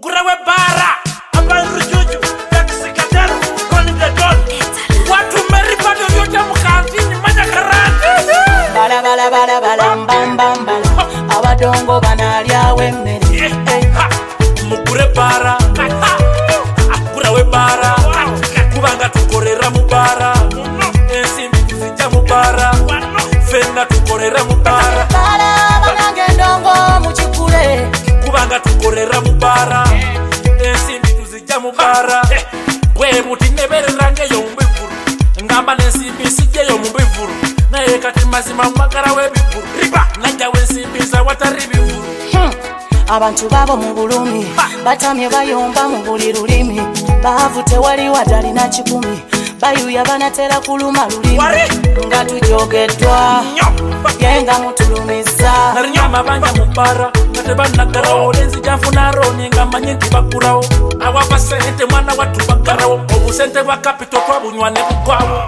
mugure webara abarujuju yaksikatero koni the don watu meripado vyote mukantini manyakarati bala bala bala bala mbam bala abadongo banalya wemmere mugure bara akura webara kubanga tukorera mubara ensimbi tuzijja mubara fenna tukorera mubara bala banange ndongo mukikule kubanga tukorera mubara ensimbi tuzijja mubara bwe muti nebererangeyo mubivuru ngamba nensimbi sijjeyo mubivuru naye kati mazima mumagara webivuru najja wensimbi zawatari bivuru abantu babo mu bulumi batamye bayomba mu buli lulimi baavu tewali wadalina kikumi bayuya banatera kuluma lulimi nga tujogeddwa yenga mutulumiza narinyama banja mubara ngatebanagarawo lenzija nfunaroni nga manye nti bakurawo awapa sente mwana wattu bagarawo obusente bwa kapito twabunywa ne bugwawo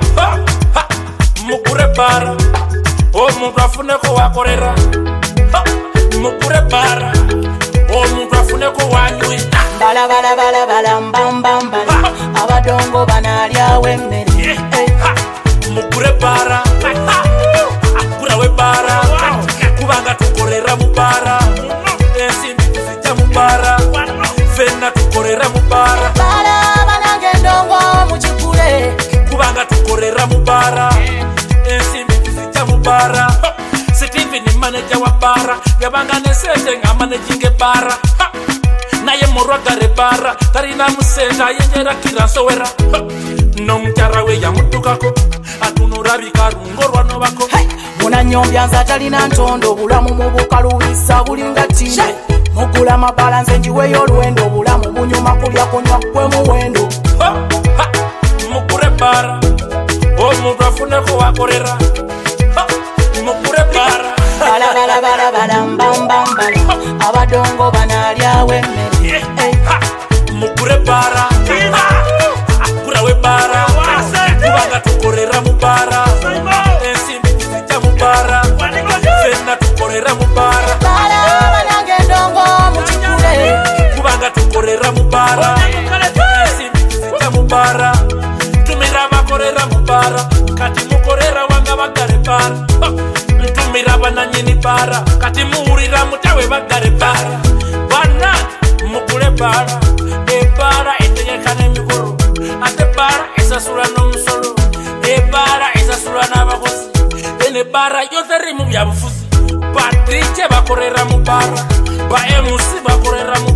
mugure bara omuntu afuneko wakorera mugure bara omuntu afuneko wanywera bala bala bala bala mbam bala abadongo banalya wemmere mugure bara akura webara kubanga tukorera mubara ensimbi tuzijja mubara fenna tukorera mubara bala banange ndongo mukikule kubanga tukorera mubara ensimbi tuzijja mubara Steven manager wa bara yabanga nesente nga managing bara naye morwagare bara tarina musenda yenjera kiransowera nomutara we yamutukako atunurabika rungorwano bako munanyombya nza talina ntondo obulamu mu bukalubisa bulinga tinde mugula mabala nze njiweyo olwendo obulamu bunyuma kulya kunywa kwe muwendo mugure bara omuntu afuneko wakorera mugure bara bala bala bala bala mbam bala abadongo banalya wemmere mugure bara akura webara kubanga tukorera mubara ensimbi tuzijja mubara fenna tukorera mubara bala banange ndongo mukikule kubanga tukorera mubara ensimbi tuzijja mubara tumira bakorera mubara kati mukorera wanga bagare bara ntumira bananyini bara kati muwulira mutawe bagare bara bana mugule bara ebara etegekana emikoro ate bara esasula n'omusolo ebara esasula n'abakozi ene bara yoteri mu byabufuzi badije bakorera mu bara ba MC bakorera mu